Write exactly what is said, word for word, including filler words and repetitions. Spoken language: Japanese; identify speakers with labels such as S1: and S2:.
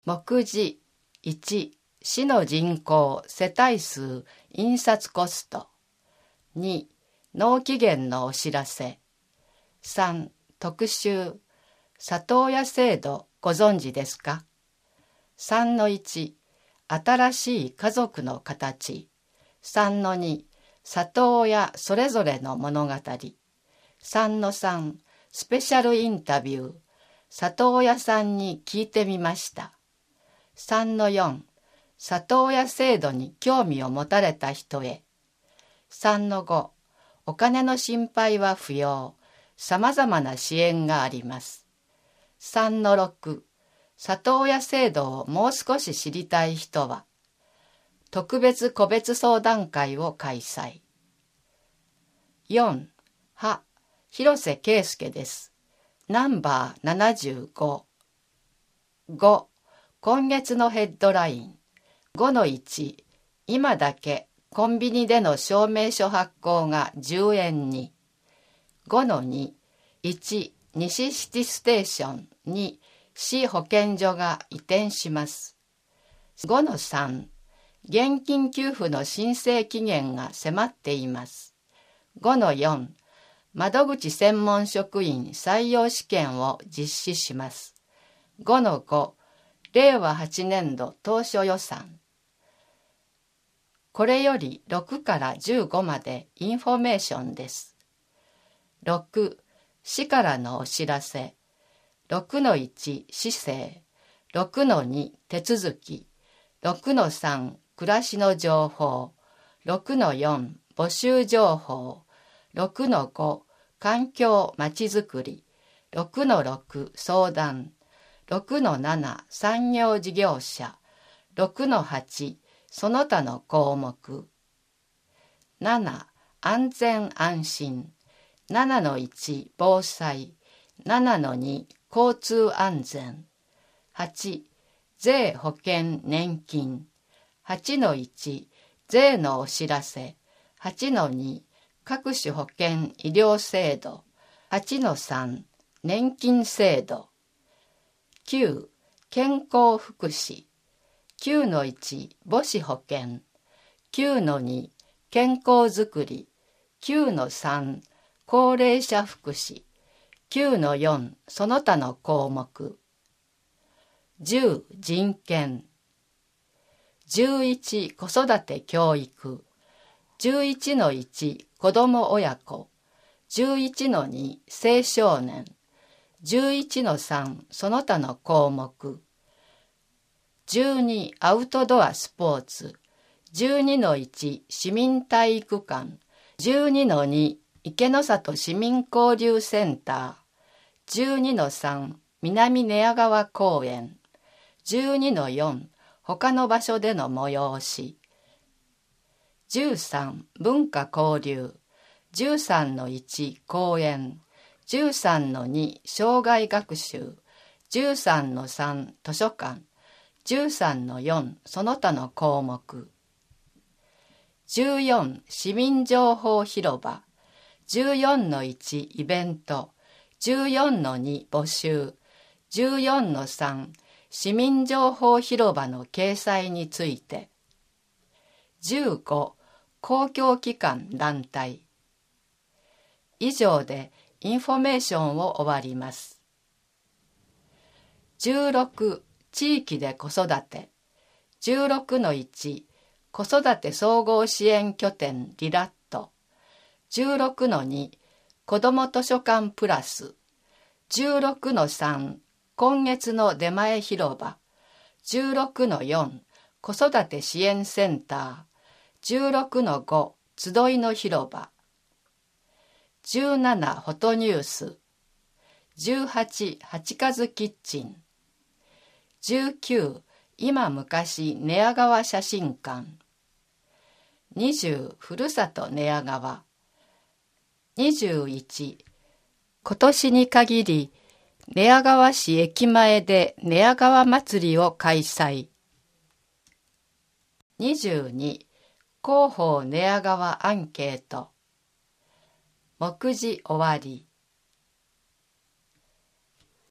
S1: 目次いち、市の人口、世帯数、印刷コスト。に、納期限のお知らせ。さん、特集、里親制度ご存知ですか？さんのいち、新しい家族の形。さんのに、里親それぞれの物語。さんのさん、スペシャルインタビュー。里親さんに聞いてみました。さんのよん、里親制度に興味を持たれた人へ。さんのご、お金の心配は不要。さまざまな支援があります。さんのろく、里親制度をもう少し知りたい人は、特別個別相談会を開催。よん、は、広瀬圭介です。ナンバーななじゅうご。ご、今月のヘッドライン。ごのいち、今だけコンビニでの証明書発行がじゅうえんに。ごのに、いち、西シティステーション。に、市保健所が移転します。ごのさん、現金給付の申請期限が迫っています。ごのよん、窓口専門職員採用試験を実施します。ごのご、れいわはちねんど当初予算。これよりろくからじゅうごまでインフォメーションです。ろく、市からのお知らせ。ろくのいち、市政。ろくのに、手続き。ろくのさん、暮らしの情報。ろくのよん、募集情報。ろくのご、環境まちづくり。ろくのろく、相談。ろくのなな、産業事業者。ろくのはち、その他の項目。なな、安全安心。ななのいち、防災。ななのに、交通安全。はち、税保険年金。はちのいち、税のお知らせ。はちのに、各種保険医療制度。はちのさん、年金制度。きゅう、健康福祉。きゅうのいち、母子保険。きゅうのに、健康づくり。きゅうのさん、高齢者福祉。きゅうのよん、その他の項目。じゅう、人権。じゅういち、子育て教育。じゅういちのいち、子ども親子。じゅういちのに、青少年。じゅういちのさん、その他の項目。じゅうに、アウトドアスポーツ。じゅうにのいち、市民体育館。じゅうにのに、池の里市民交流センター。じゅうにのさん、南寝屋川公園。じゅうにのよん、他の場所での催し。じゅうさん、文化交流。じゅうさんのいち、講演。じゅうさんのに、生涯学習。じゅうさんのさん、図書館。じゅうさんのよん、その他の項目。じゅうよん、市民情報広場。じゅうよんのいち、イベント。じゅうよんのに、募集。じゅうよんのさん、市民情報広場の掲載について。じゅうご、公共機関団体。以上でインフォメーションを終わります。じゅうろく、地域で子育て。じゅうろくのいち、子育て総合支援拠点リラット。じゅうろくのに、子ども図書館プラス。じゅうろくのさん、今月の出前広場。じゅうろくのよん、子育て支援センター。じゅうろくのご、集いの広場。じゅうなな、フォトニュース。じゅうはち、八数キッチン。じゅうきゅう、今昔寝屋川写真館。にじゅう、ふるさと寝屋川。にじゅういち、今年に限り寝屋川市駅前で寝屋川祭りを開催。にじゅうに、広報寝屋川アンケート。目次終わり。